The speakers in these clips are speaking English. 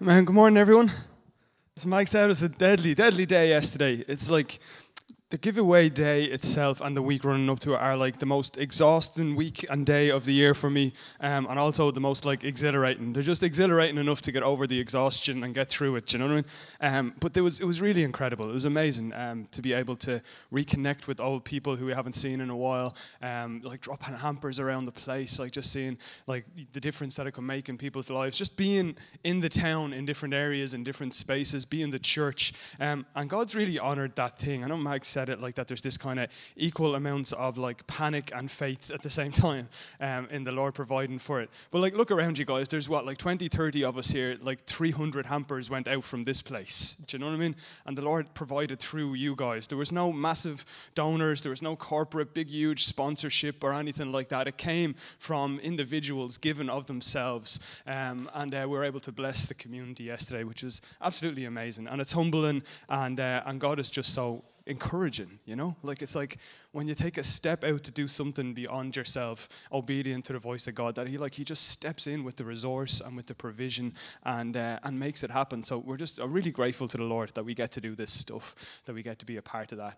Man, good morning, everyone. As Mike said, it was a deadly, deadly day yesterday. It's like the giveaway day itself and the week running up to it are like the most exhausting week and day of the year for me, and also the most like exhilarating. They're just exhilarating enough to get over the exhaustion and get through it. You know what I mean? But it was really incredible. It was amazing to be able to reconnect with old people who we haven't seen in a while. Like dropping hampers around the place, like just seeing like the difference that it can make in people's lives. Just being in the town in different areas, in different spaces, being the church, and God's really honoured that thing. I know Mike said it like that. There's this kind of equal amounts of like panic and faith at the same time in the Lord providing for it. But like look around you guys. There's what like 20, 30 of us here. Like 300 hampers went out from this place. Do you know what I mean? And the Lord provided through you guys. There was no massive donors. There was no corporate big huge sponsorship or anything like that. It came from individuals given of themselves, and we were able to bless the community yesterday, which was absolutely amazing. And it's humbling, and God is just so encouraging, you know? Like it's like when you take a step out to do something beyond yourself, obedient to the voice of God, that he just steps in with the resource and with the provision and makes it happen. So we're just really grateful to the Lord that we get to do this stuff, that we get to be a part of that.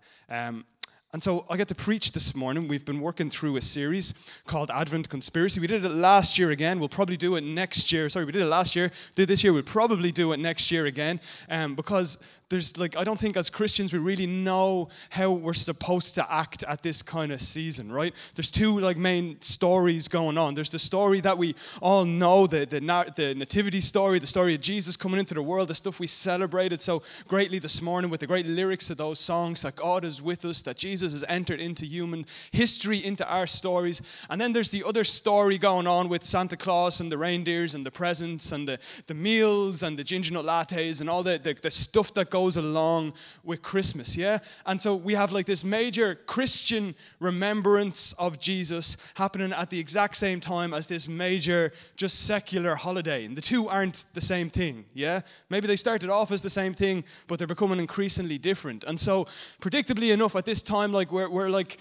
And so I get to preach this morning. We've been working through a series called Advent Conspiracy. We did it last year again. We'll probably do it next year. Sorry, we did it last year. Did this year. We'll probably do it next year again. Because there's like, I don't think as Christians we really know how we're supposed to act at this kind of season, right? There's two like main stories going on. There's the story that we all know, the nativity story, the story of Jesus coming into the world, the stuff we celebrated so greatly this morning with the great lyrics of those songs, that God is with us, that Jesus has entered into human history, into our stories. And then there's the other story going on with Santa Claus and the reindeers and the presents and the meals and the ginger nut lattes and all the stuff that goes along with Christmas, yeah? And so we have like this major Christian remembrance of Jesus happening at the exact same time as this major just secular holiday. And the two aren't the same thing, yeah? Maybe they started off as the same thing, but they're becoming increasingly different. And so predictably enough at this time, like we're like,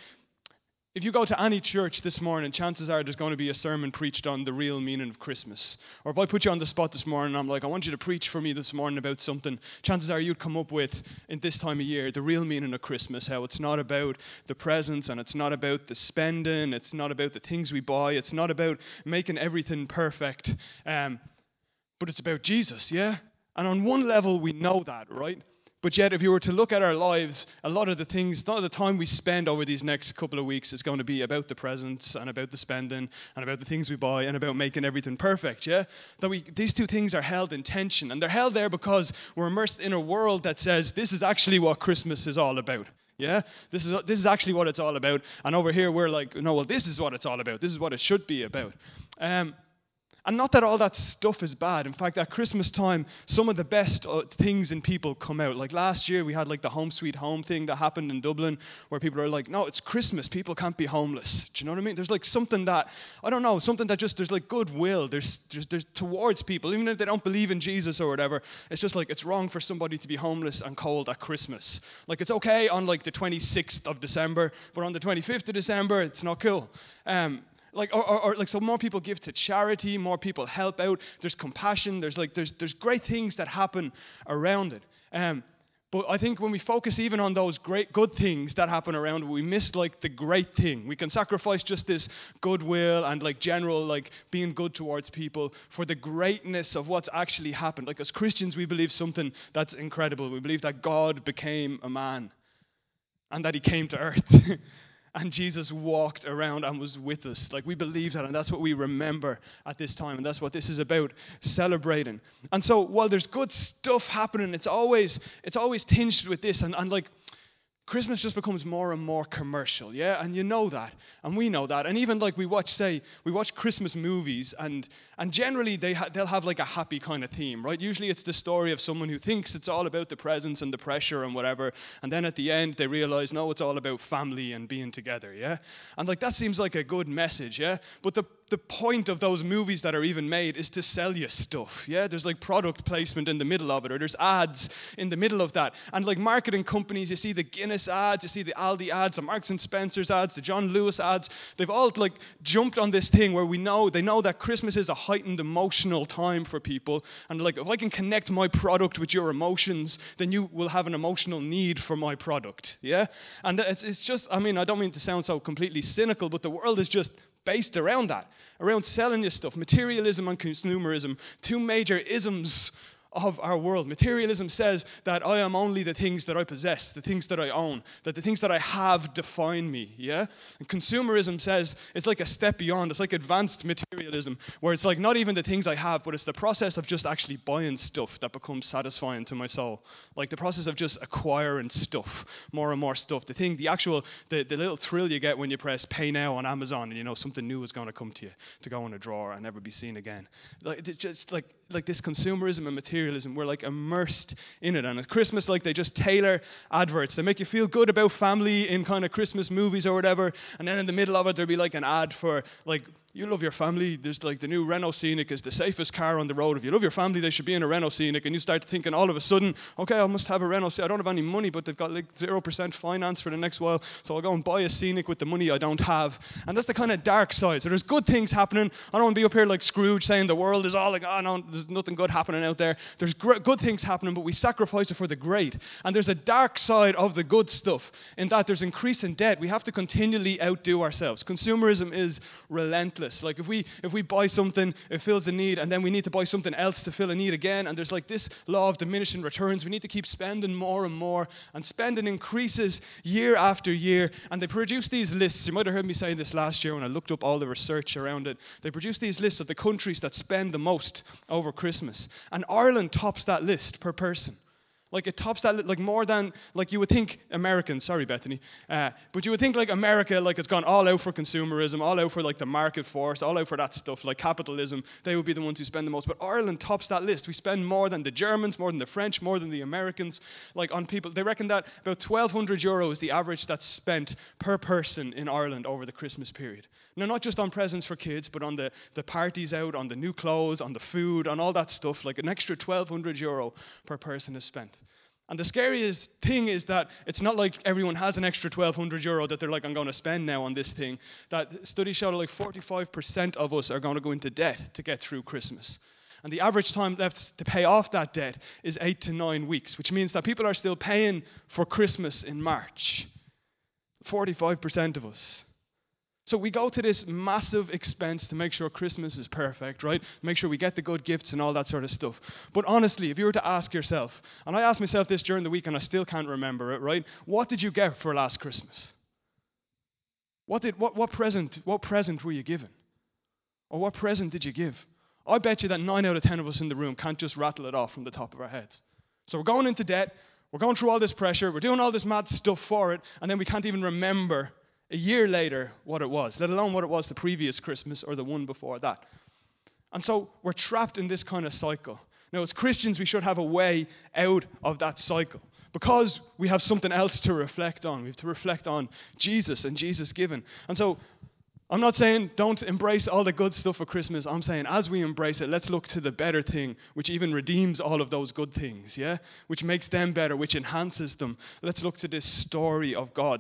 if you go to any church this morning, chances are there's going to be a sermon preached on the real meaning of Christmas. Or if I put you on the spot this morning, I'm like, I want you to preach for me this morning about something, chances are you'd come up with, in this time of year, the real meaning of Christmas, how it's not about the presents and it's not about the spending, it's not about the things we buy, it's not about making everything perfect, but it's about Jesus, yeah? And on one level, we know that, right? But yet, if you were to look at our lives, a lot of the time we spend over these next couple of weeks is going to be about the presents and about the spending and about the things we buy and about making everything perfect, yeah? These two things are held in tension, and they're held there because we're immersed in a world that says this is actually what Christmas is all about. Yeah, this is actually what it's all about. And over here, we're like, no, well, this is what it's all about. This is what it should be about. And not that all that stuff is bad. In fact, at Christmas time, some of the best things in people come out. Like last year, we had like the Home Sweet Home thing that happened in Dublin, where people are like, no, it's Christmas. People can't be homeless. Do you know what I mean? There's like something that, I don't know, something that just, there's like goodwill. There's towards people, even if they don't believe in Jesus or whatever. It's just like, it's wrong for somebody to be homeless and cold at Christmas. Like it's okay on like the 26th of December, but on the 25th of December, it's not cool. So more people give to charity, more people help out. There's compassion. There's great things that happen around it. But I think when we focus even on those great good things that happen around it, we miss like the great thing. We can sacrifice just this goodwill and like general like being good towards people for the greatness of what's actually happened. Like as Christians, we believe something that's incredible. We believe that God became a man and that he came to earth. And Jesus walked around and was with us. Like we believe that, and that's what we remember at this time, and that's what this is about, celebrating. And so while there's good stuff happening, it's always tinged with this, and like Christmas just becomes more and more commercial, yeah? And you know that, and we know that. And even like we watch Christmas movies, and generally they'll have like a happy kind of theme, right? Usually it's the story of someone who thinks it's all about the presents and the pressure and whatever, and then at the end they realize, no, it's all about family and being together, yeah? And like that seems like a good message, yeah? But the point of those movies that are even made is to sell you stuff. Yeah, there's like product placement in the middle of it, or there's ads in the middle of that. And like marketing companies, you see the Guinness ads, you see the Aldi ads, the Marks and Spencer's ads, the John Lewis ads. They've all like jumped on this thing where they know that Christmas is a heightened emotional time for people. And like, if I can connect my product with your emotions, then you will have an emotional need for my product. Yeah, and it's just, I mean, I don't mean to sound so completely cynical, but the world is just based around that, around selling you stuff. Materialism and consumerism, two major isms of our world. Materialism says that I am only the things that I possess, the things that I own, that the things that I have define me, yeah? And consumerism says it's like a step beyond. It's like advanced materialism, where it's like not even the things I have, but it's the process of just actually buying stuff that becomes satisfying to my soul. Like the process of just acquiring stuff, more and more stuff. The little thrill you get when you press pay now on Amazon and you know something new is going to come to you to go in a drawer and never be seen again. Like it's just like this consumerism and materialism, we're like immersed in it. And at Christmas, like they just tailor adverts. They make you feel good about family in kind of Christmas movies or whatever. And then in the middle of it, there'll be like an ad for like, you love your family, there's like the new Renault Scenic is the safest car on the road. If you love your family, they should be in a Renault Scenic. And you start thinking all of a sudden, okay, I must have a Renault Scenic. I don't have any money, but they've got like 0% finance for the next while. So I'll go and buy a Scenic with the money I don't have. And that's the kind of dark side. So there's good things happening. I don't want to be up here like Scrooge saying the world is all like, oh no, there's nothing good happening out there. There's good things happening, but we sacrifice it for the great. And there's a dark side of the good stuff in that there's increasing debt. We have to continually outdo ourselves. Consumerism is relentless. Like if we buy something, it fills a need, and then we need to buy something else to fill a need again, and there's like this law of diminishing returns. We need to keep spending more and more, and spending increases year after year, and they produce these lists. You might have heard me say this last year when I looked up all the research around it. They produce these lists of the countries that spend the most over Christmas, and Ireland tops that list per person. Like it tops that, like more than, like you would think Americans, sorry Bethany, but you would think like America, like it's gone all out for consumerism, all out for like the market force, all out for that stuff, like capitalism, they would be the ones who spend the most. But Ireland tops that list. We spend more than the Germans, more than the French, more than the Americans, like on people. They reckon that about €1,200 is the average that's spent per person in Ireland over the Christmas period. Now, not just on presents for kids, but on the parties out, on the new clothes, on the food, on all that stuff, like an extra €1,200 per person is spent. And the scariest thing is that it's not like everyone has an extra €1,200 that they're like, I'm going to spend now on this thing. That studies show that like 45% of us are going to go into debt to get through Christmas. And the average time left to pay off that debt is 8 to 9 weeks, which means that people are still paying for Christmas in March. 45% of us. So we go to this massive expense to make sure Christmas is perfect, right? Make sure we get the good gifts and all that sort of stuff. But honestly, if you were to ask yourself, and I asked myself this during the week and I still can't remember it, right? What did you get for last Christmas? What present were you given? Or what present did you give? I bet you that 9 out of 10 of us in the room can't just rattle it off from the top of our heads. So we're going into debt, we're going through all this pressure, we're doing all this mad stuff for it, and then we can't even remember a year later what it was, let alone what it was the previous Christmas or the one before that. And so we're trapped in this kind of cycle. Now, as Christians, we should have a way out of that cycle because we have something else to reflect on. We have to reflect on Jesus and Jesus given. And so I'm not saying don't embrace all the good stuff for Christmas. I'm saying as we embrace it, let's look to the better thing, which even redeems all of those good things, yeah? Which makes them better, which enhances them. Let's look to this story of God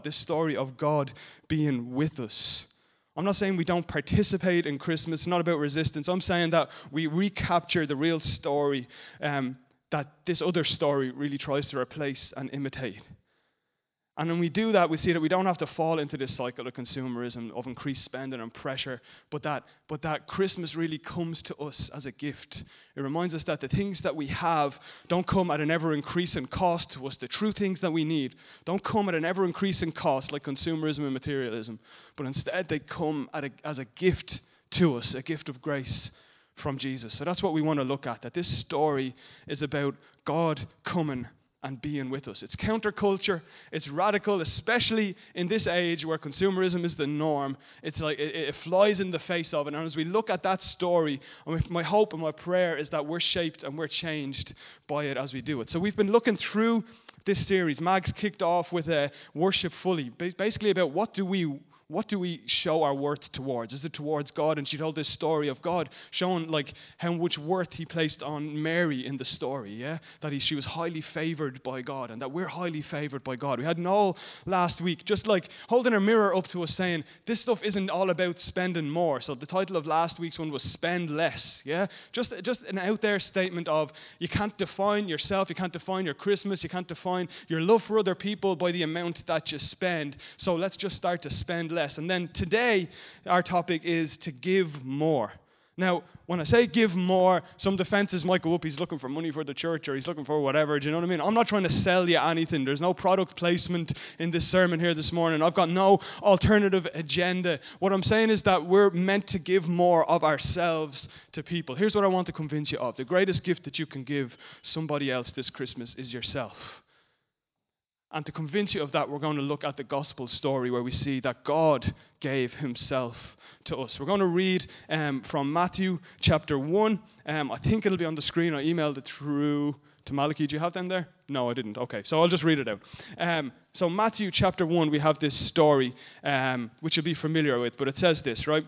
being with us. I'm not saying we don't participate in Christmas. It's not about resistance. I'm saying that we recapture the real story that this other story really tries to replace and imitate. And when we do that, we see that we don't have to fall into this cycle of consumerism, of increased spending and pressure, but that Christmas really comes to us as a gift. It reminds us that the things that we have don't come at an ever-increasing cost to us. The true things that we need don't come at an ever-increasing cost like consumerism and materialism, but instead they come as a gift to us, a gift of grace from Jesus. So that's what we want to look at, that this story is about God coming and being with us. It's counterculture, it's radical, especially in this age where consumerism is the norm. It's like it flies in the face of it. And as we look at that story, my hope and my prayer is that we're shaped and we're changed by it as we do it. So we've been looking through this series. Mags kicked off with a worship fully, basically about what do we what do we show our worth towards? Is it towards God? And she told this story of God showing like how much worth he placed on Mary in the story, yeah? That she was highly favored by God and that we're highly favored by God. We had Noel last week just like holding a mirror up to us saying, this stuff isn't all about spending more. So the title of last week's one was Spend Less, yeah? Just an out there statement of you can't define yourself, you can't define your Christmas, you can't define your love for other people by the amount that you spend. So let's just start to spend less. And then today, our topic is to give more. Now, when I say give more, some defenses might go up. He's looking for money for the church or he's looking for whatever. Do you know what I mean? I'm not trying to sell you anything. There's no product placement in this sermon here this morning. I've got no alternative agenda. What I'm saying is that we're meant to give more of ourselves to people. Here's what I want to convince you of. The greatest gift that you can give somebody else this Christmas is yourself. And to convince you of that, we're going to look at the gospel story where we see that God gave himself to us. We're going to read from Matthew chapter 1. I think it'll be on the screen. I emailed it through to Malachi. Do you have them there? No, I didn't. Okay, so I'll just read it out. So Matthew chapter 1, we have this story, which you'll be familiar with, but it says this, right?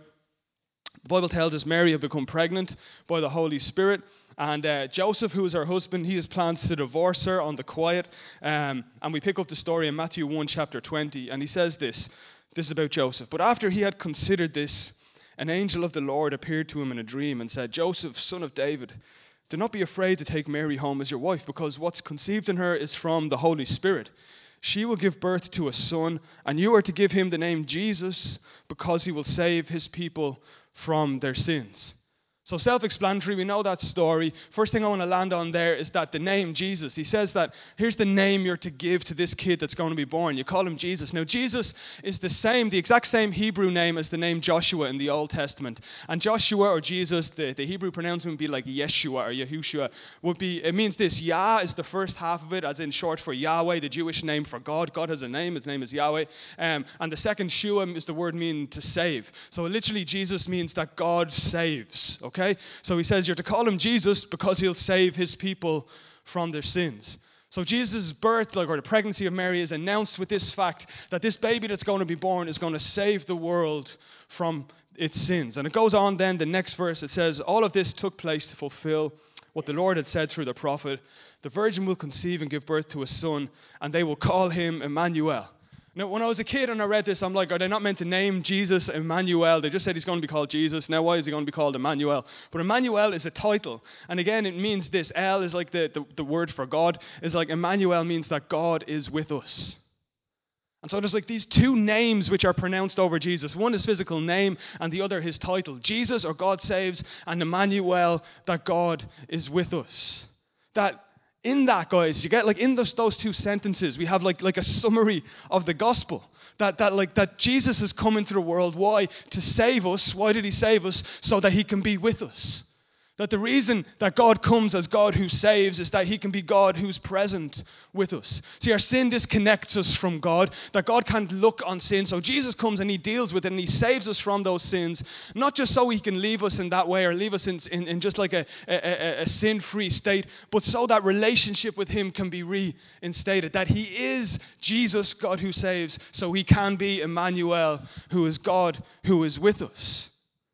The Bible tells us Mary had become pregnant by the Holy Spirit. And Joseph, who is her husband, he has plans to divorce her on the quiet. And we pick up the story in Matthew 1, chapter 20. And he says this. This is about Joseph. But after he had considered this, an angel of the Lord appeared to him in a dream and said, Joseph, son of David, do not be afraid to take Mary home as your wife, because what's conceived in her is from the Holy Spirit. She will give birth to a son, and you are to give him the name Jesus, because he will save his people from their sins. So self-explanatory, we know that story. First thing I want to land on there is that the name Jesus, he says that here's the name you're to give to this kid that's going to be born. You call him Jesus. Now Jesus is the exact same Hebrew name as the name Joshua in the Old Testament. And Joshua or Jesus, the Hebrew pronouncement would be like Yeshua or Yahushua. It means this, Yah is the first half of it, as in short for Yahweh, the Jewish name for God. God has a name, his name is Yahweh. And the second Shua is the word meaning to save. So literally Jesus means that God saves, okay? So he says you're to call him Jesus because he'll save his people from their sins. So Jesus' birth, or the pregnancy of Mary, is announced with this fact that this baby that's going to be born is going to save the world from its sins. And it goes on then, the next verse, it says, all of this took place to fulfill what the Lord had said through the prophet. The virgin will conceive and give birth to a son, and they will call him Emmanuel. Now, when I was a kid and I read this, I'm like, are they not meant to name Jesus Emmanuel? They just said he's going to be called Jesus. Now, why is he going to be called Emmanuel? But Emmanuel is a title. And again, it means this. El is like the word for God. Is like Emmanuel means that God is with us. And so there's like these two names which are pronounced over Jesus. One is physical name and the other his title. Jesus, or God saves, and Emmanuel, that God is with us. That in that, guys, you get like in those two sentences, we have like a summary of the gospel. That Jesus has come into the world. Why? To save us. Why did he save us? So that he can be with us. That the reason that God comes as God who saves is that he can be God who's present with us. See, our sin disconnects us from God, that God can't look on sin. So Jesus comes and he deals with it and he saves us from those sins, not just so he can leave us in that way or leave us in just like a sin-free state, but so that relationship with him can be reinstated. That he is Jesus, God who saves, so he can be Emmanuel, who is God who is with us.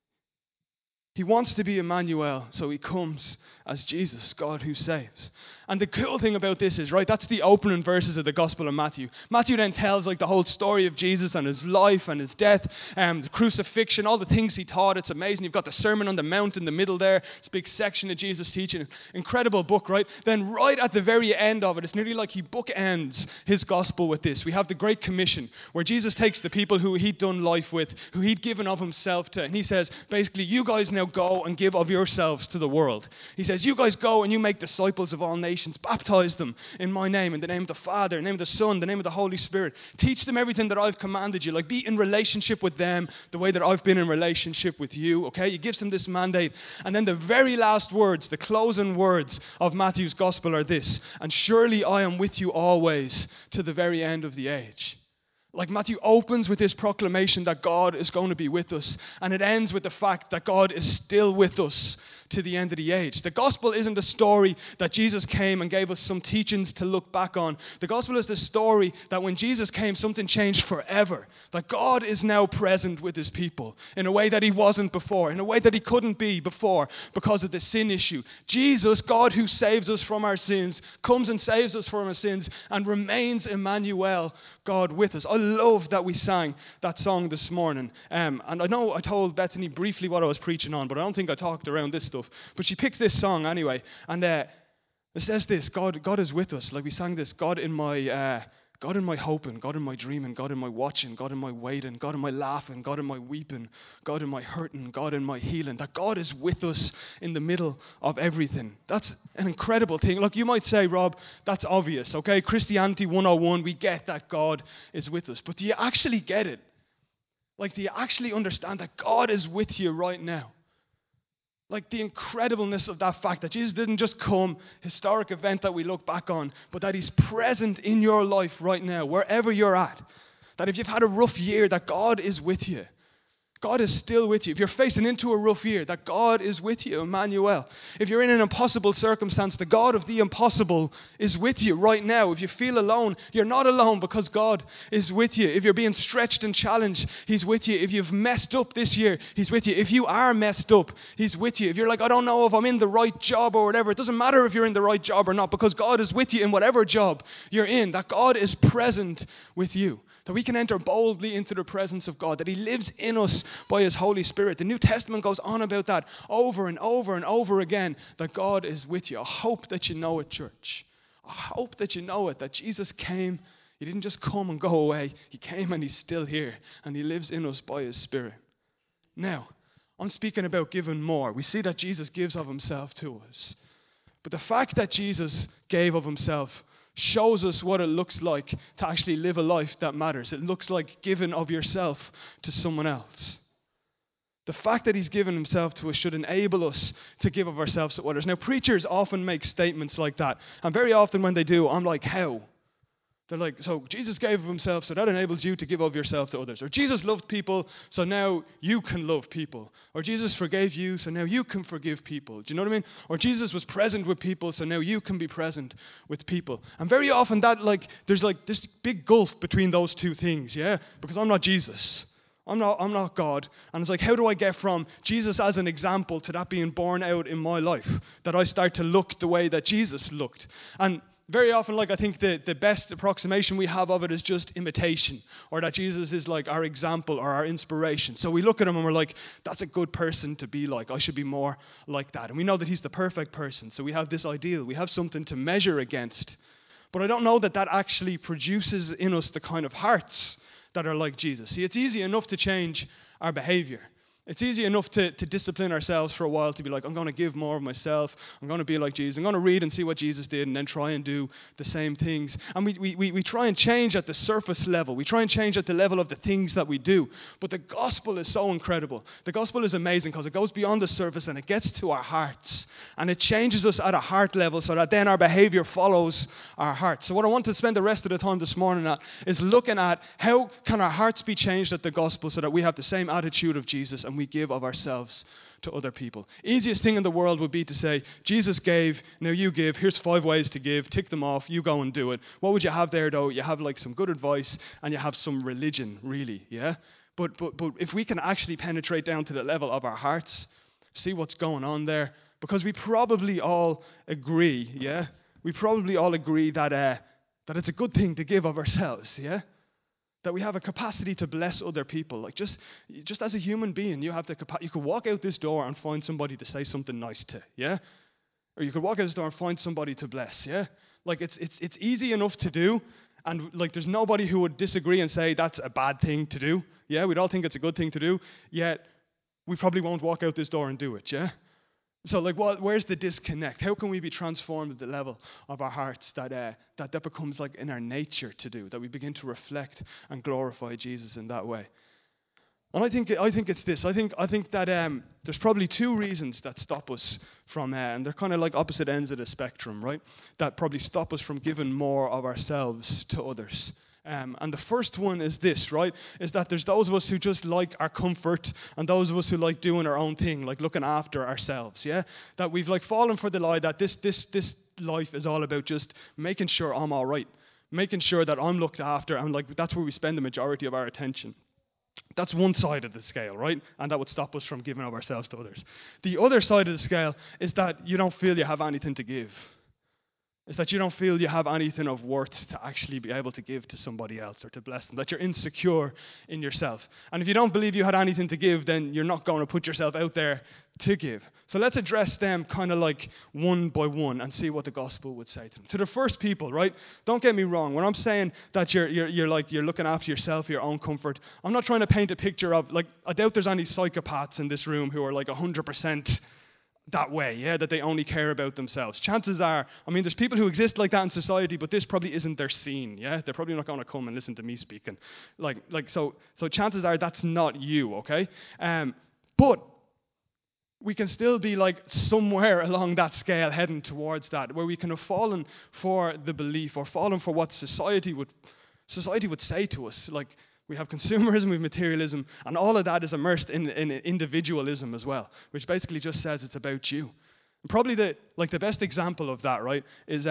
He wants to be Emmanuel, so he comes as Jesus, God who saves. And the cool thing about this is, right, that's the opening verses of the Gospel of Matthew. Matthew then tells like the whole story of Jesus and his life and his death, the crucifixion, all the things he taught. It's amazing. You've got the Sermon on the Mount in the middle there. It's a big section of Jesus teaching. Incredible book, right? Then right at the very end of it, it's nearly like he bookends his gospel with this. We have the Great Commission, where Jesus takes the people who he'd done life with, who he'd given of himself to, and he says, basically, you guys now go and give of yourselves to the world. He says, you guys go and you make disciples of all nations, baptize them in my name, in the name of the Father, in the name of the Son, the name of the Holy Spirit. Teach them everything that I've commanded you. Like, be in relationship with them the way that I've been in relationship with you, okay? He gives them this mandate. And then the very last words, the closing words of Matthew's gospel are this: and surely I am with you always to the very end of the age. Like Matthew opens with this proclamation that God is going to be with us, and it ends with the fact that God is still with us to the end of the age. The gospel isn't a story that Jesus came and gave us some teachings to look back on. The gospel is the story that when Jesus came, something changed forever. That God is now present with his people in a way that he wasn't before, in a way that he couldn't be before because of the sin issue. Jesus, God who saves us from our sins, comes and saves us from our sins and remains Emmanuel, God with us. I love that we sang that song this morning. And I know I told Bethany briefly what I was preaching on, but I don't think I talked around this stuff. But she picked this song anyway, and it says this: God is with us. Like we sang this: God in my hoping, God in my dreaming, God in my watching, God in my waiting, God in my laughing, God in my weeping, God in my hurting, God in my healing. That God is with us in the middle of everything. That's an incredible thing. Look, you might say, Rob, that's obvious, okay? Christianity 101, we get that God is with us. But do you actually get it? Like, do you actually understand that God is with you right now? Like the incredibleness of that fact that Jesus didn't just come, historic event that we look back on, but that he's present in your life right now, wherever you're at. That if you've had a rough year, that God is with you. God is still with you. If you're facing into a rough year, that God is with you, Emmanuel. If you're in an impossible circumstance, the God of the impossible is with you right now. If you feel alone, you're not alone because God is with you. If you're being stretched and challenged, he's with you. If you've messed up this year, he's with you. If you are messed up, he's with you. If you're like, I don't know if I'm in the right job or whatever, it doesn't matter if you're in the right job or not, because God is with you in whatever job you're in, that God is present with you. That we can enter boldly into the presence of God, that he lives in us by his Holy Spirit. The New Testament goes on about that over and over and over again, that God is with you. I hope that you know it, church. I hope that you know it, that Jesus came. He didn't just come and go away. He came and he's still here, and he lives in us by his Spirit. Now, I'm speaking about giving more. We see that Jesus gives of himself to us. But the fact that Jesus gave of himself shows us what it looks like to actually live a life that matters. It looks like giving of yourself to someone else. The fact that he's given himself to us should enable us to give of ourselves to others. Now, preachers often make statements like that, and very often when they do, I'm like, how? They're like, so Jesus gave of himself, so that enables you to give of yourself to others. Or Jesus loved people, so now you can love people. Or Jesus forgave you, so now you can forgive people. Do you know what I mean? Or Jesus was present with people, so now you can be present with people. And very often there's this big gulf between those two things, yeah? Because I'm not Jesus. I'm not God. And it's like, how do I get from Jesus as an example to that being born out in my life? That I start to look the way that Jesus looked. And very often, I think the best approximation we have of it is just imitation, or that Jesus is like our example or our inspiration. So we look at him and we're like, that's a good person to be like. I should be more like that. And we know that he's the perfect person. So we have this ideal. We have something to measure against. But I don't know that actually produces in us the kind of hearts that are like Jesus. See, it's easy enough to change our behavior. It's easy enough to discipline ourselves for a while, to be like, I'm going to give more of myself. I'm going to be like Jesus. I'm going to read and see what Jesus did and then try and do the same things. And we try and change at the surface level. We try and change at the level of the things that we do. But the gospel is so incredible. The gospel is amazing because it goes beyond the surface and it gets to our hearts. And it changes us at a heart level so that then our behavior follows our hearts. So what I want to spend the rest of the time this morning at is looking at how can our hearts be changed at the gospel so that we have the same attitude of Jesus and we give of ourselves to other people. Easiest thing in the world would be to say, Jesus gave, now you give, here's 5 ways to give, tick them off, you go and do it. What would you have there though? You have like some good advice and you have some religion, really, yeah? But if we can actually penetrate down to the level of our hearts, see what's going on there, because we probably all agree, yeah? We probably all agree that it's a good thing to give of ourselves, yeah? That we have a capacity to bless other people. Like just as a human being, you have the capacity. You could walk out this door and find somebody to say something nice to, yeah? Or you could walk out this door and find somebody to bless, yeah? Like it's easy enough to do, and like there's nobody who would disagree and say that's a bad thing to do, yeah? We'd all think it's a good thing to do, yet we probably won't walk out this door and do it, yeah? So like, where's the disconnect? How can we be transformed at the level of our hearts that becomes like in our nature to do, that we begin to reflect and glorify Jesus in that way? And I think it's this. I think that there's probably 2 reasons that stop us from, and they're kind of like opposite ends of the spectrum, right? That probably stop us from giving more of ourselves to others. And the first one is this, right? Is that there's those of us who just like our comfort and those of us who like doing our own thing, like looking after ourselves, yeah? That we've like fallen for the lie that this life is all about just making sure I'm all right, making sure that I'm looked after, and like that's where we spend the majority of our attention. That's one side of the scale, right? And that would stop us from giving of ourselves to others. The other side of the scale is that you don't feel you have anything to give. It's that you don't feel you have anything of worth to actually be able to give to somebody else or to bless them, that you're insecure in yourself. And if you don't believe you had anything to give, then you're not going to put yourself out there to give. So let's address them kind of like one by one and see what the gospel would say to them. To the first people, right? Don't get me wrong. When I'm saying that you're looking after yourself, your own comfort, I'm not trying to paint a picture of, like, I doubt there's any psychopaths in this room who are like 100% that way, yeah, that they only care about themselves. Chances are, I mean, there's people who exist like that in society, but this probably isn't their scene, yeah? They're probably not going to come and listen to me speaking. So chances are that's not you, okay? But we can still be like somewhere along that scale heading towards that, where we can have fallen for the belief or fallen for what society would say to us, like, we have consumerism, we have materialism, and all of that is immersed in individualism as well, which basically just says it's about you. And probably the best example of that, right, is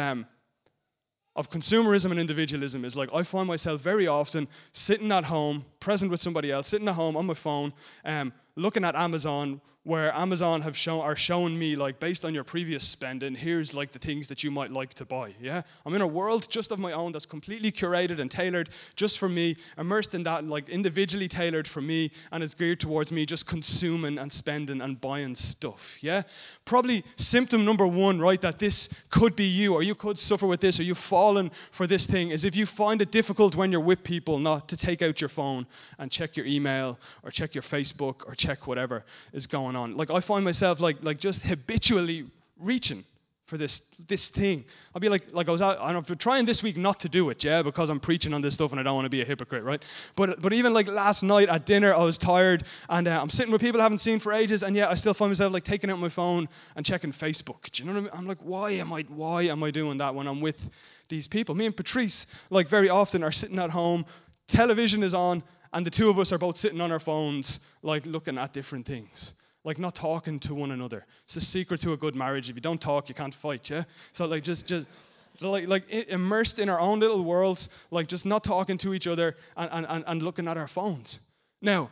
of consumerism and individualism is, like, I find myself very often sitting at home, present with somebody else, sitting at home on my phone, looking at Amazon, where Amazon are showing me, like, based on your previous spending, here's like the things that you might like to buy, yeah? I'm in a world just of my own that's completely curated and tailored just for me, immersed in that, like, individually tailored for me, and it's geared towards me just consuming and spending and buying stuff, yeah? Probably symptom number one, right, that this could be you, or you could suffer with this, or you've fallen for this thing, is if you find it difficult when you're with people not to take out your phone and check your email, or check your Facebook, or check whatever is going on. Like, I find myself like just habitually reaching for this thing. I'll be like I was out, and I'm trying this week not to do it, yeah, because I'm preaching on this stuff and I don't want to be a hypocrite, right? But even like last night at dinner, I was tired and I'm sitting with people I haven't seen for ages, and yet I still find myself like taking out my phone and checking Facebook. Do you know what I mean? I'm like, why am I doing that when I'm with these people? Me and Patrice, like, very often are sitting at home, television is on, and the two of us are both sitting on our phones, like, looking at different things. Like, not talking to one another. It's the secret to a good marriage. If you don't talk, you can't fight, yeah? So, like, just immersed in our own little worlds, like, just not talking to each other and looking at our phones. Now,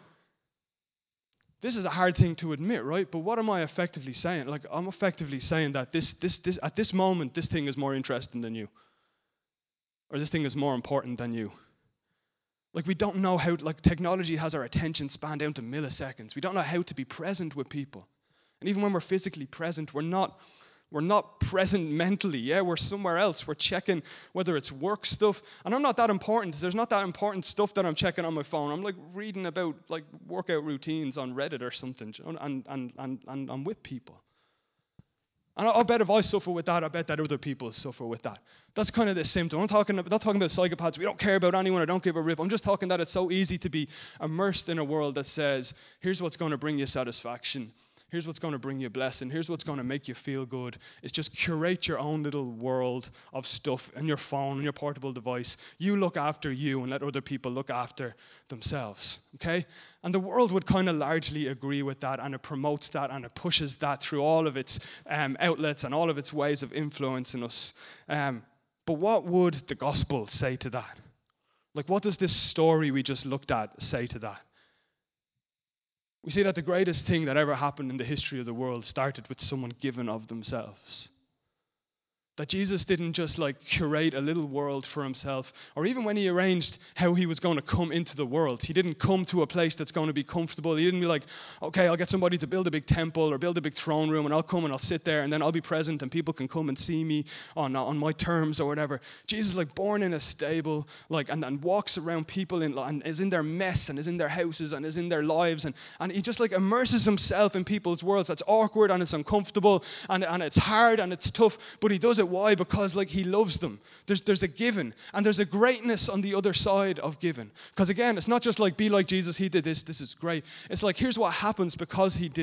this is a hard thing to admit, right? But what am I effectively saying? Like, I'm effectively saying that this at this moment, this thing is more interesting than you. Or this thing is more important than you. Like, we don't know how, like, technology has our attention span down to milliseconds. We don't know how to be present with people. And even when we're physically present, we're not present mentally, yeah? We're somewhere else. We're checking whether it's work stuff. And I'm not that important. There's not that important stuff that I'm checking on my phone. I'm, like, reading about, like, workout routines on Reddit or something, and I'm with people. And I'll bet if I suffer with that, I bet that other people suffer with that. That's kind of the symptom. I'm not talking about psychopaths. We don't care about anyone. I don't give a rip. I'm just talking that it's so easy to be immersed in a world that says, here's what's going to bring you satisfaction. Here's what's going to bring you blessing. Here's what's going to make you feel good. It's just curate your own little world of stuff in your phone, on your portable device. You look after you and let other people look after themselves, okay? And the world would kind of largely agree with that, and it promotes that, and it pushes that through all of its outlets and all of its ways of influencing us. But what would the gospel say to that? Like, what does this story we just looked at say to that? We see that the greatest thing that ever happened in the history of the world started with someone giving of themselves. That Jesus didn't just, like, curate a little world for himself, or even when he arranged how he was going to come into the world, he didn't come to a place that's going to be comfortable. He didn't be like, okay, I'll get somebody to build a big temple or build a big throne room, and I'll come and I'll sit there and then I'll be present and people can come and see me on my terms or whatever. Jesus, like, born in a stable, like, and walks around people and is in their mess and is in their houses and is in their lives, and he just, like, immerses himself in people's worlds. That's awkward and it's uncomfortable and it's hard and it's tough, but he does it. Why? Because, like, he loves them. There's a giving, and there's a greatness on the other side of giving. Because, again, it's not just like, be like Jesus, he did this is great. It's like, here's what happens because he did it.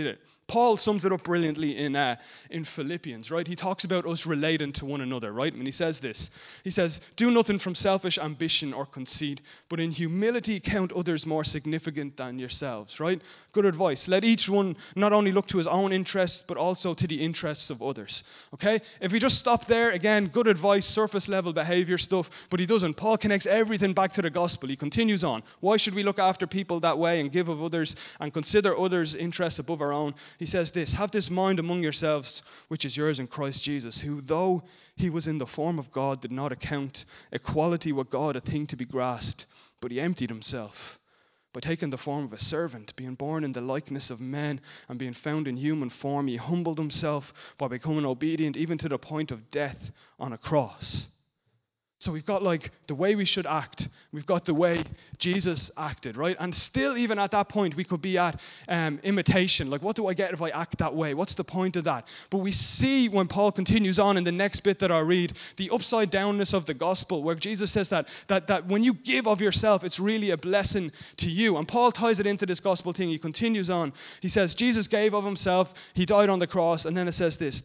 Paul sums it up brilliantly in Philippians, right? He talks about us relating to one another, right? When he says this, he says, "Do nothing from selfish ambition or conceit, but in humility count others more significant than yourselves," right? Good advice. Let each one not only look to his own interests, but also to the interests of others, okay? If we just stop there, again, good advice, surface level behavior stuff, but he doesn't. Paul connects everything back to the gospel. He continues on. Why should we look after people that way and give of others and consider others' interests above our own? He says this, "Have this mind among yourselves, which is yours in Christ Jesus, who though he was in the form of God, did not account equality with God a thing to be grasped, but he emptied himself by taking the form of a servant, being born in the likeness of men, and being found in human form, he humbled himself by becoming obedient even to the point of death on a cross." So we've got like the way we should act. We've got the way Jesus acted, right? And still, even at that point, we could be at imitation. Like, what do I get if I act that way? What's the point of that? But we see when Paul continues on in the next bit that I read, the upside downness of the gospel, where Jesus says that when you give of yourself, it's really a blessing to you. And Paul ties it into this gospel thing. He continues on. He says, Jesus gave of himself. He died on the cross. And then it says this,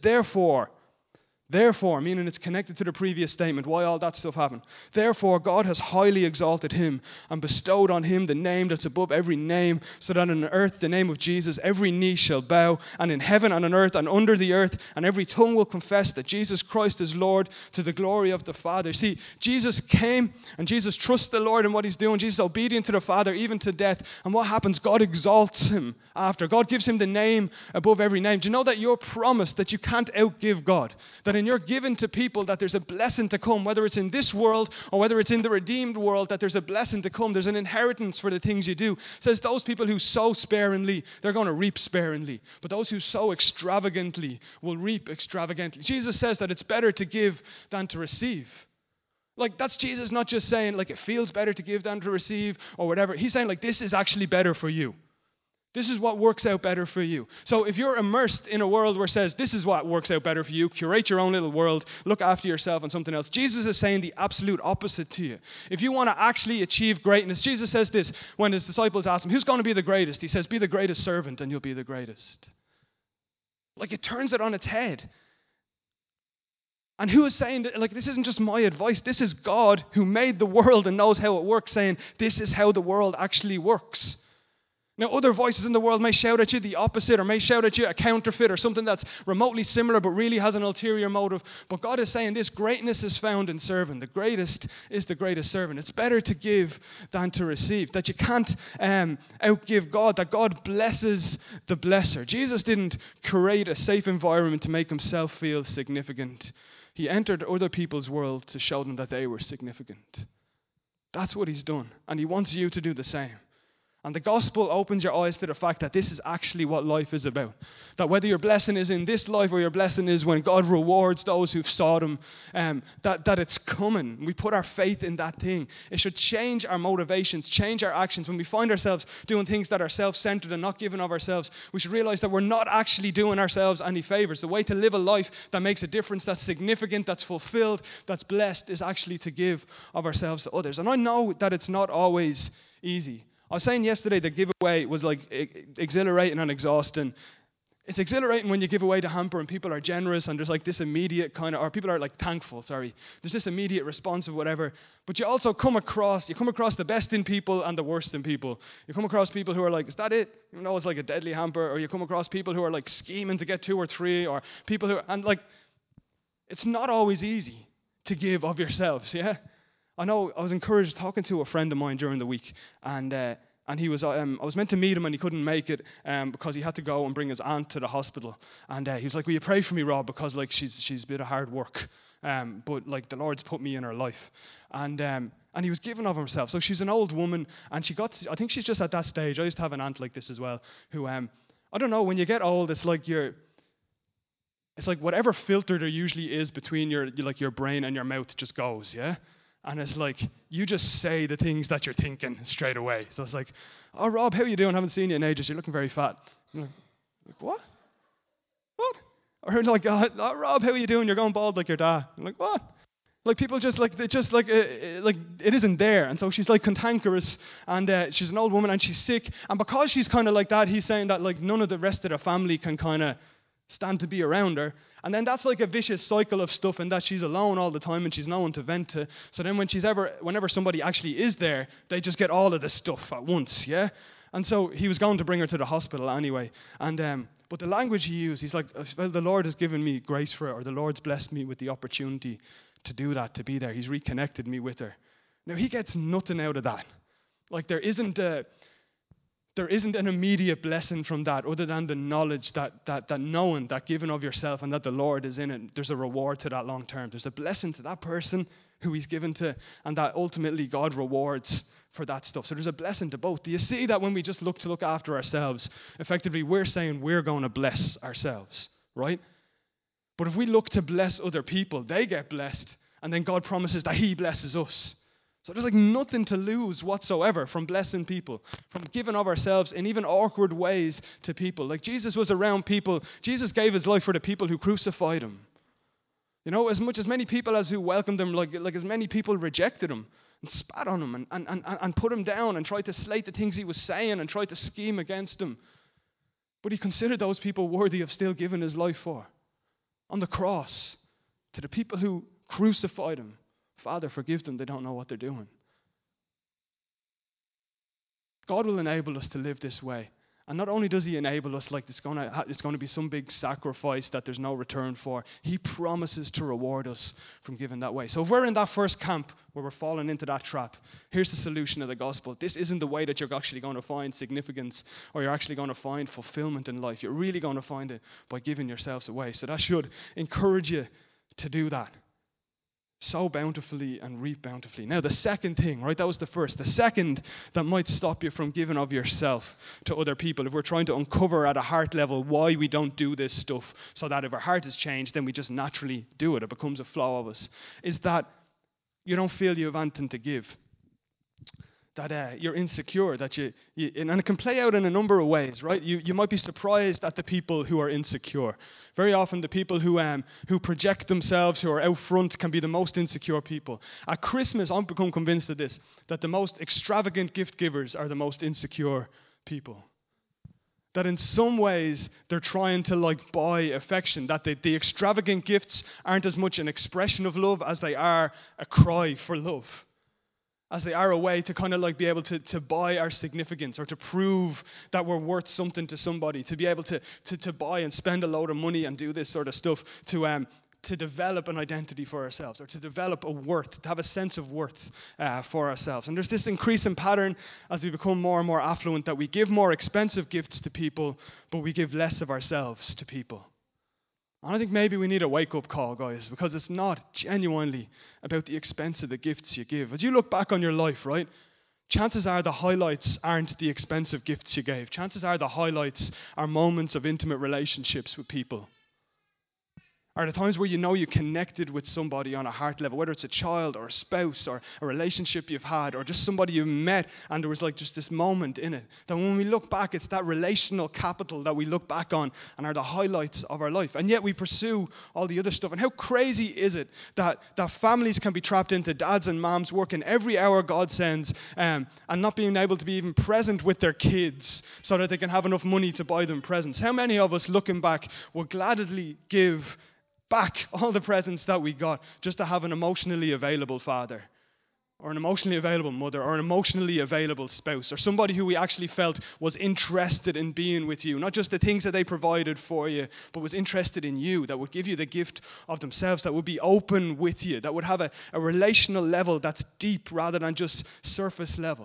Therefore, meaning it's connected to the previous statement, why all that stuff happened. Therefore, God has highly exalted him and bestowed on him the name that's above every name, so that on earth the name of Jesus every knee shall bow, and in heaven and on earth and under the earth, and every tongue will confess that Jesus Christ is Lord, to the glory of the Father. See, Jesus came and Jesus trusts the Lord in what he's doing. Jesus is obedient to the Father even to death. And what happens? God exalts him after. God gives him the name above every name. Do you know that you're promised that you can't outgive God? That in your giving to people that there's a blessing to come, whether it's in this world or whether it's in the redeemed world, that there's a blessing to come. There's an inheritance for the things you do. It says those people who sow sparingly, they're going to reap sparingly. But those who sow extravagantly will reap extravagantly. Jesus says that it's better to give than to receive. Like, that's Jesus not just saying like it feels better to give than to receive or whatever. He's saying like this is actually better for you. This is what works out better for you. So if you're immersed in a world where it says this is what works out better for you, curate your own little world, look after yourself and something else, Jesus is saying the absolute opposite to you. If you want to actually achieve greatness, Jesus says this when his disciples ask him, who's going to be the greatest? He says, be the greatest servant and you'll be the greatest. Like, it turns it on its head. And who is saying that, like, this isn't just my advice, this is God who made the world and knows how it works, saying this is how the world actually works. Now, other voices in the world may shout at you the opposite, or may shout at you a counterfeit or something that's remotely similar but really has an ulterior motive. But God is saying this, greatness is found in serving. The greatest is the greatest servant. It's better to give than to receive. That you can't outgive God, that God blesses the blesser. Jesus didn't create a safe environment to make himself feel significant. He entered other people's world to show them that they were significant. That's what he's done. And he wants you to do the same. And the gospel opens your eyes to the fact that this is actually what life is about. That whether your blessing is in this life or your blessing is when God rewards those who've sought him, that it's coming. We put our faith in that thing. It should change our motivations, change our actions. When we find ourselves doing things that are self-centered and not giving of ourselves, we should realize that we're not actually doing ourselves any favors. The way to live a life that makes a difference, that's significant, that's fulfilled, that's blessed, is actually to give of ourselves to others. And I know that it's not always easy. I was saying yesterday that giveaway was like exhilarating and exhausting. It's exhilarating when you give away the hamper and people are generous and there's like this immediate kind of, or people are like thankful, sorry. There's this immediate response of whatever. But you also come across the best in people and the worst in people. You come across people who are like, is that it? Even though it's like a deadly hamper. Or you come across people who are like scheming to get 2 or 3, or people who, and like, it's not always easy to give of yourselves, yeah? I know I was encouraged talking to a friend of mine during the week, and he was, I was meant to meet him and he couldn't make it because he had to go and bring his aunt to the hospital. And he was like, will you pray for me, Rob, because like she's a bit of hard work, but like the Lord's put me in her life. And he was giving of himself. So she's an old woman, and I think she's just at that stage. I used to have an aunt like this as well, who, I don't know, when you get old, it's like whatever filter there usually is between your brain and your mouth just goes, yeah? And it's like, you just say the things that you're thinking straight away. So it's like, oh, Rob, how are you doing? Haven't seen you in ages. You're looking very fat. Like, what? What? Or like, oh, Rob, how are you doing? You're going bald like your dad. I'm like, what? Like people just like they just like it isn't there, and so she's like cantankerous, and she's an old woman, and she's sick, and because she's kind of like that, he's saying that like none of the rest of the family can kind of stand to be around her, and then that's like a vicious cycle of stuff, and that she's alone all the time, and she's no one to vent to. So then whenever somebody actually is there, they just get all of the stuff at once, yeah. And so he was going to bring her to the hospital anyway, and but the language he used, he's like, well, the Lord has given me grace for it, or the Lord's blessed me with the opportunity to do that, to be there. He's reconnected me with her. Now, he gets nothing out of that. Like, there isn't an immediate blessing from that other than the knowledge that knowing, that giving of yourself, and that the Lord is in it. There's a reward to that long term. There's a blessing to that person who he's given to, and that ultimately God rewards for that stuff. So there's a blessing to both. Do you see that when we just look after ourselves, effectively we're saying we're going to bless ourselves, right? But if we look to bless other people, they get blessed, and then God promises that he blesses us. So there's like nothing to lose whatsoever from blessing people, from giving of ourselves in even awkward ways to people. Like Jesus was around people. Jesus gave his life for the people who crucified him. You know, as many people as who welcomed him, like as many people rejected him and spat on him and put him down and tried to slate the things he was saying and tried to scheme against him. But he considered those people worthy of still giving his life for. On the cross, to the people who crucified him, Father, forgive them, they don't know what they're doing. God will enable us to live this way. And not only does he enable us like it's going to be some big sacrifice that there's no return for, he promises to reward us from giving that way. So if we're in that first camp where we're falling into that trap, here's the solution of the gospel. This isn't the way that you're actually going to find significance or you're actually going to find fulfillment in life. You're really going to find it by giving yourselves away. So that should encourage you to do that. Sow bountifully and reap bountifully. Now, the second thing, right, that was the first. The second that might stop you from giving of yourself to other people, if we're trying to uncover at a heart level why we don't do this stuff, so that if our heart is changed, then we just naturally do it. It becomes a flaw of us, is that you don't feel you have anything to give. That you're insecure, and it can play out in a number of ways, right? You might be surprised at the people who are insecure. Very often the people who project themselves, who are out front, can be the most insecure people. At Christmas, I've become convinced of this, that the most extravagant gift givers are the most insecure people. That in some ways they're trying to like buy affection, that the extravagant gifts aren't as much an expression of love as they are a cry for love. As they are a way to kind of like be able to buy our significance or to prove that we're worth something to somebody, to be able to buy and spend a load of money and do this sort of stuff to develop an identity for ourselves or to develop a worth, to have a sense of worth for ourselves. And there's this increasing pattern as we become more and more affluent that we give more expensive gifts to people, but we give less of ourselves to people. And I think maybe we need a wake-up call, guys, because it's not genuinely about the expense of the gifts you give. As you look back on your life, right, chances are the highlights aren't the expensive gifts you gave. Chances are the highlights are moments of intimate relationships with people. Are the times where you know you connected with somebody on a heart level, whether it's a child or a spouse or a relationship you've had or just somebody you met and there was like just this moment in it. That when we look back, it's that relational capital that we look back on and are the highlights of our life. And yet we pursue all the other stuff. And how crazy is it that families can be trapped into dads and moms working every hour God sends and not being able to be even present with their kids so that they can have enough money to buy them presents? How many of us looking back will gladly give back all the presents that we got just to have an emotionally available father or an emotionally available mother or an emotionally available spouse or somebody who we actually felt was interested in being with you, not just the things that they provided for you, but was interested in you, that would give you the gift of themselves, that would be open with you, that would have a relational level that's deep rather than just surface level.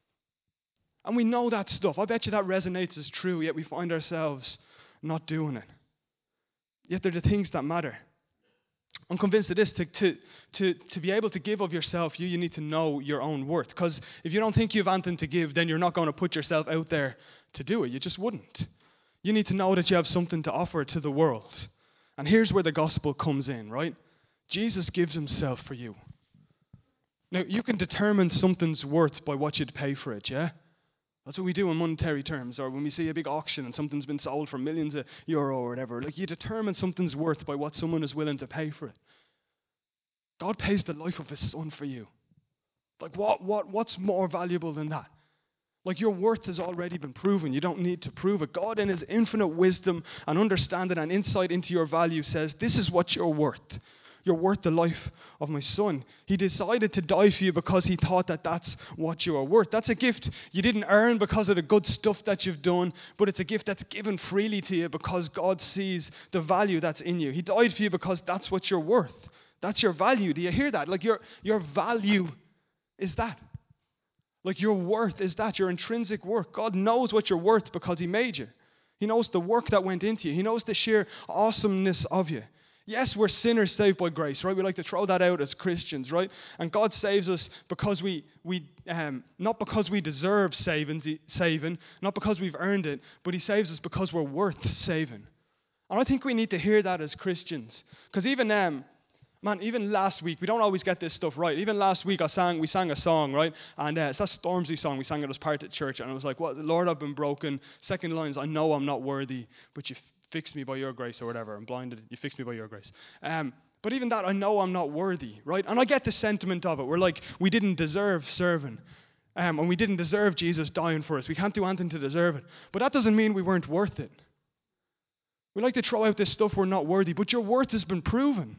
And we know that stuff. I bet you that resonates as true, yet we find ourselves not doing it. Yet they're the things that matter. I'm convinced of this. To be able to give of yourself, you need to know your own worth. Because if you don't think you have anything to give, then you're not going to put yourself out there to do it. You just wouldn't. You need to know that you have something to offer to the world. And here's where the gospel comes in, right? Jesus gives himself for you. Now, you can determine something's worth by what you'd pay for it, yeah? That's what we do in monetary terms, or when we see a big auction and something's been sold for millions of euro or whatever. Like, you determine something's worth by what someone is willing to pay for it. God pays the life of his son for you. Like what's more valuable than that? Like your worth has already been proven. You don't need to prove it. God in his infinite wisdom and understanding and insight into your value says, this is what you're worth. You're worth the life of my son. He decided to die for you because he thought that that's what you are worth. That's a gift you didn't earn because of the good stuff that you've done, but it's a gift that's given freely to you because God sees the value that's in you. He died for you because that's what you're worth. That's your value. Do you hear that? Like your value is that. Like your worth is that, your intrinsic worth. God knows what you're worth because he made you. He knows the work that went into you. He knows the sheer awesomeness of you. Yes, we're sinners saved by grace, right? We like to throw that out as Christians, right? And God saves us because we not because we deserve saving, not because we've earned it, but he saves us because we're worth saving. And I think we need to hear that as Christians. Because even last week, we don't always get this stuff right. Even last week, we sang a song, right? And it's that Stormzy song. We sang it as part of church. And I was like, well, Lord, I've been broken. Second line is, I know I'm not worthy, but you fixed me by your grace or whatever. I'm blinded. You fixed me by your grace. But even that, I know I'm not worthy, right? And I get the sentiment of it. We're like, we didn't deserve serving. And we didn't deserve Jesus dying for us. We can't do anything to deserve it. But that doesn't mean we weren't worth it. We like to throw out this stuff we're not worthy, but your worth has been proven.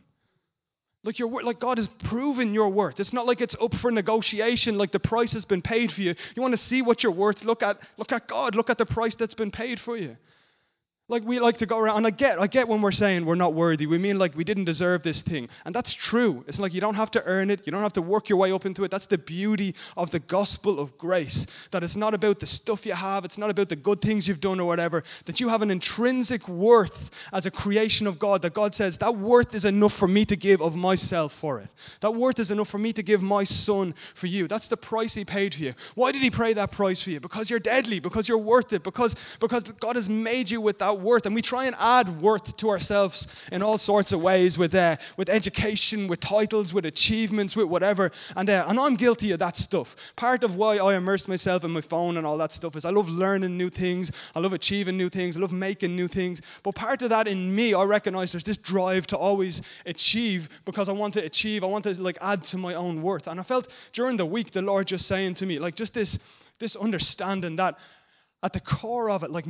Like God has proven your worth. It's not like it's up for negotiation, like the price has been paid for you. You want to see what you're worth? Look at God. Look at the price that's been paid for you. Like we like to go around, and I get when we're saying we're not worthy. We mean like we didn't deserve this thing. And that's true. It's like you don't have to earn it. You don't have to work your way up into it. That's the beauty of the gospel of grace. That it's not about the stuff you have. It's not about the good things you've done or whatever. That you have an intrinsic worth as a creation of God. That God says that worth is enough for me to give of myself for it. That worth is enough for me to give my son for you. That's the price he paid for you. Why did he pay that price for you? Because you're deadly. Because you're worth it. Because God has made you with that worth, and we try and add worth to ourselves in all sorts of ways with education, with titles, with achievements, with whatever, and I'm guilty of that stuff. Part of why I immerse myself in my phone and all that stuff is I love learning new things, I love achieving new things, I love making new things, but part of that in me, I recognize there's this drive to always achieve because I want to achieve, I want to like add to my own worth. And I felt during the week the Lord just saying to me, like just this understanding that at the core of it, like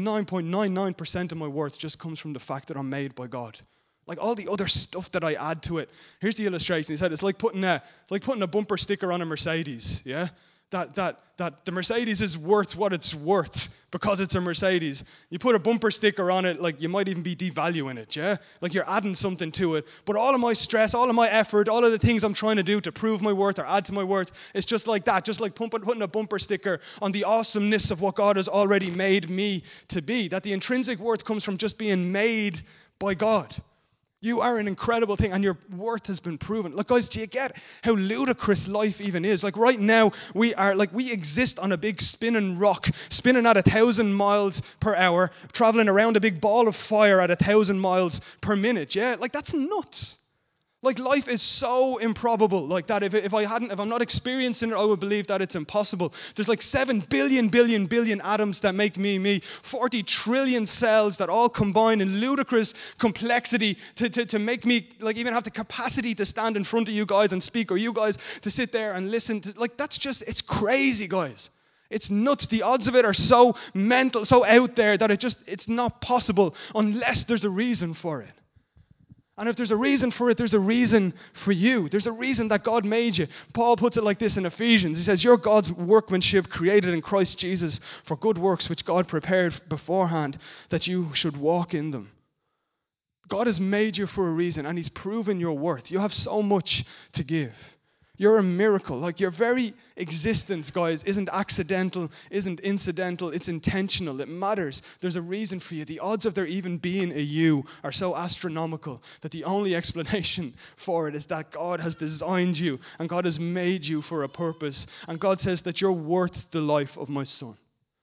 99.99% of my worth just comes from the fact that I'm made by God. Like all the other stuff that I add to it. Here's the illustration. He said it's like putting a bumper sticker on a Mercedes, yeah? That the Mercedes is worth what it's worth because it's a Mercedes. You put a bumper sticker on it, like you might even be devaluing it, yeah? Like you're adding something to it. But all of my stress, all of my effort, all of the things I'm trying to do to prove my worth or add to my worth, it's just like that, just like putting a bumper sticker on the awesomeness of what God has already made me to be. That the intrinsic worth comes from just being made by God. You are an incredible thing, and your worth has been proven. Look, guys, do you get how ludicrous life even is? Like right now, we exist on a big spinning rock, spinning at 1,000 miles per hour, traveling around a big ball of fire at 1,000 miles per minute. Yeah, like that's nuts. Like life is so improbable like that. If I'm not experiencing it, I would believe that it's impossible. There's like 7 billion atoms that make me, 40 trillion cells that all combine in ludicrous complexity to make me like even have the capacity to stand in front of you guys and speak, or you guys to sit there and listen. Like that's just, it's crazy, guys. It's nuts. The odds of it are so mental, so out there that it's not possible unless there's a reason for it. And if there's a reason for it, there's a reason for you. There's a reason that God made you. Paul puts it like this in Ephesians. He says, you're God's workmanship created in Christ Jesus for good works which God prepared beforehand that you should walk in them. God has made you for a reason, and he's proven your worth. You have so much to give. You're a miracle. Like your very existence, guys, isn't accidental, isn't incidental, it's intentional. It matters. There's a reason for you. The odds of there even being a you are so astronomical that the only explanation for it is that God has designed you and God has made you for a purpose. And God says that you're worth the life of my son.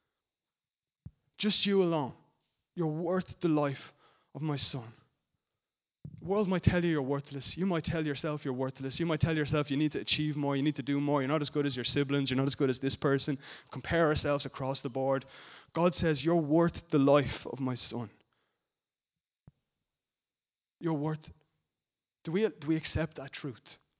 Just you alone. You're worth the life of my son. The world might tell you you're worthless. You might tell yourself you're worthless. You might tell yourself you need to achieve more, you need to do more. You're not as good as your siblings. You're not as good as this person. Compare ourselves across the board. God says you're worth the life of my son. You're worth it. Do we accept that truth?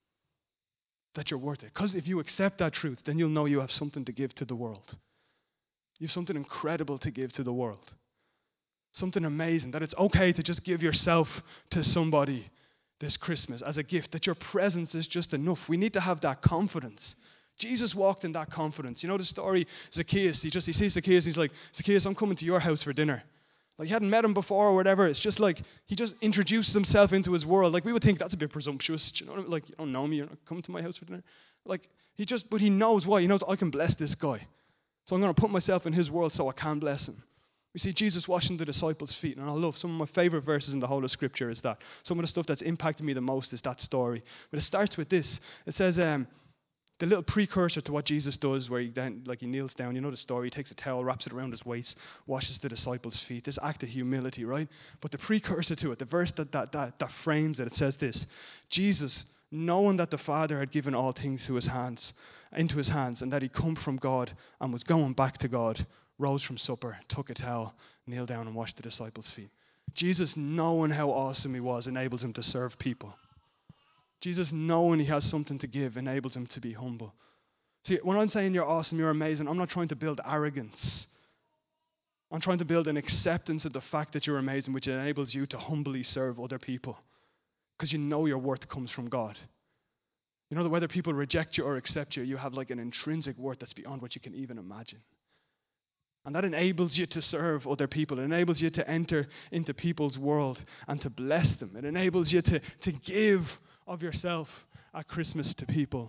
that you're worth it. Because if you accept that truth, then you'll know you have something to give to the world. You have something incredible to give to the world. Something amazing, that it's okay to just give yourself to somebody this Christmas as a gift, that your presence is just enough. We need to have that confidence. Jesus walked in that confidence. You know the story, Zacchaeus, he sees Zacchaeus, he's like, Zacchaeus, I'm coming to your house for dinner. Like he hadn't met him before or whatever. It's just like he just introduced himself into his world. Like we would think that's a bit presumptuous. Do you know what I mean? Like, you don't know me, you're not coming to my house for dinner. Like but he knows why. He knows I can bless this guy. So I'm going to put myself in his world so I can bless him. We see Jesus washing the disciples' feet, and I love some of my favorite verses in the whole of Scripture is that. Some of the stuff that's impacted me the most is that story. But it starts with this. It says, the little precursor to what Jesus does, where he kneels down. You know the story. He takes a towel, wraps it around his waist, washes the disciples' feet. This act of humility, right? But the precursor to it, the verse that frames it, it says this: Jesus, knowing that the Father had given all things into his hands, and that he'd come from God and was going back to God, rose from supper, took a towel, kneeled down and washed the disciples' feet. Jesus, knowing how awesome he was, enables him to serve people. Jesus, knowing he has something to give, enables him to be humble. See, when I'm saying you're awesome, you're amazing, I'm not trying to build arrogance. I'm trying to build an acceptance of the fact that you're amazing, which enables you to humbly serve other people. Because you know your worth comes from God. You know that whether people reject you or accept you, you have like an intrinsic worth that's beyond what you can even imagine. And that enables you to serve other people. It enables you to enter into people's world and to bless them. It enables you to give of yourself at Christmas to people.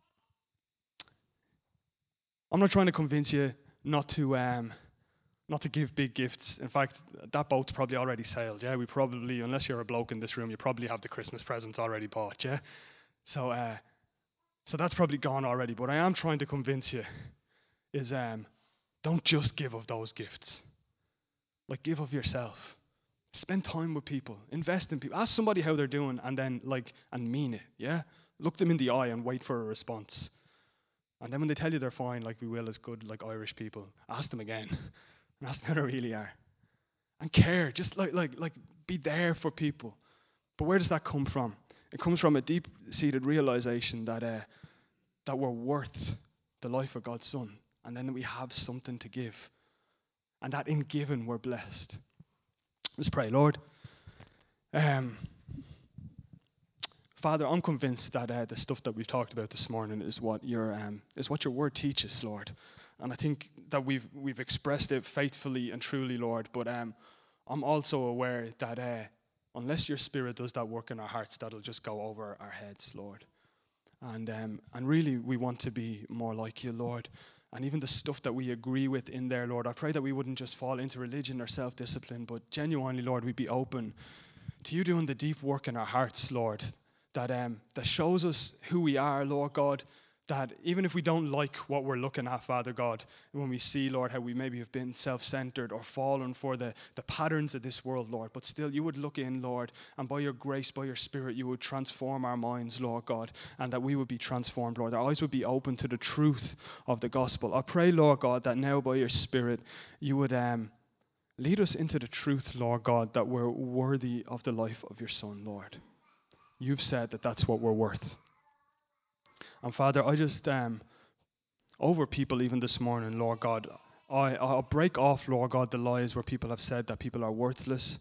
I'm not trying to convince you not to give big gifts. In fact, that boat's probably already sailed. Yeah, we probably, unless you're a bloke in this room, you probably have the Christmas presents already bought. Yeah, so that's probably gone already. But I am trying to convince you is don't just give of those gifts. Like, give of yourself. Spend time with people. Invest in people. Ask somebody how they're doing and then, and mean it, yeah? Look them in the eye and wait for a response. And then when they tell you they're fine, like we will as good, Irish people, ask them again. And ask them how they really are. And care. Just, be there for people. But where does that come from? It comes from a deep-seated realization that we're worth the life of God's Son. And then we have something to give. And that in giving, we're blessed. Let's pray. Lord, Father, I'm convinced that the stuff that we've talked about this morning is what your word teaches, Lord. And I think that we've expressed it faithfully and truly, Lord. But I'm also aware that unless your Spirit does that work in our hearts, that'll just go over our heads, Lord. And really, we want to be more like you, Lord. And even the stuff that we agree with in there, Lord, I pray that we wouldn't just fall into religion or self-discipline, but genuinely, Lord, we'd be open to you doing the deep work in our hearts, Lord, that shows us who we are, Lord God, that even if we don't like what we're looking at, Father God, when we see, Lord, how we maybe have been self-centered or fallen for the patterns of this world, Lord, but still you would look in, Lord, and by your grace, by your Spirit, you would transform our minds, Lord God, and that we would be transformed, Lord. Our eyes would be open to the truth of the gospel. I pray, Lord God, that now by your Spirit, you would lead us into the truth, Lord God, that we're worthy of the life of your Son, Lord. You've said that that's what we're worth. And Father, I just, over people even this morning, Lord God, I'll break off, Lord God, the lies where people have said that people are worthless,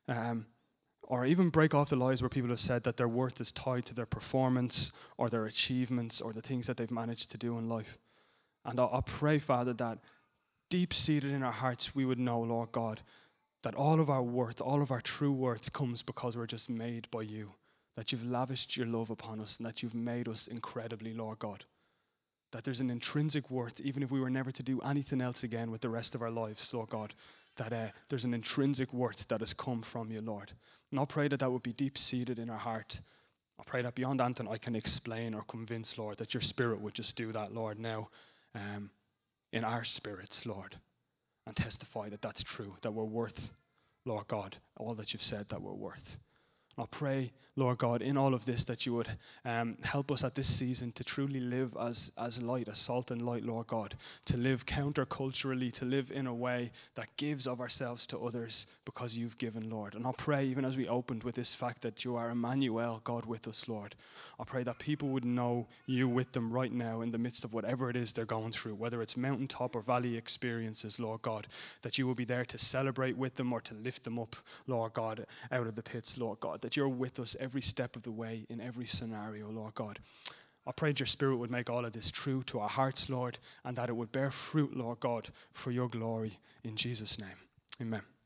or even break off the lies where people have said that their worth is tied to their performance or their achievements or the things that they've managed to do in life. And I pray, Father, that deep-seated in our hearts we would know, Lord God, that all of our worth, all of our true worth comes because we're just made by you. That you've lavished your love upon us and that you've made us incredibly, Lord God. That there's an intrinsic worth, even if we were never to do anything else again with the rest of our lives, Lord God, that there's an intrinsic worth that has come from you, Lord. And I pray that that would be deep-seated in our heart. I pray that beyond anything I can explain or convince, Lord, that your Spirit would just do that, Lord, now in our spirits, Lord, and testify that that's true, that we're worth, Lord God, all that you've said that we're worth. I pray, Lord God, in all of this that you would help us at this season to truly live as light, as salt and light, Lord God, to live counterculturally, to live in a way that gives of ourselves to others because you've given, Lord. And I pray, even as we opened with this fact that you are Emmanuel, God with us, Lord, I pray that people would know you with them right now in the midst of whatever it is they're going through, whether it's mountaintop or valley experiences, Lord God, that you will be there to celebrate with them or to lift them up, Lord God, out of the pits, Lord God, that you're with us every step of the way in every scenario, Lord God. I prayed your Spirit would make all of this true to our hearts, Lord, and that it would bear fruit, Lord God, for your glory in Jesus' name. Amen.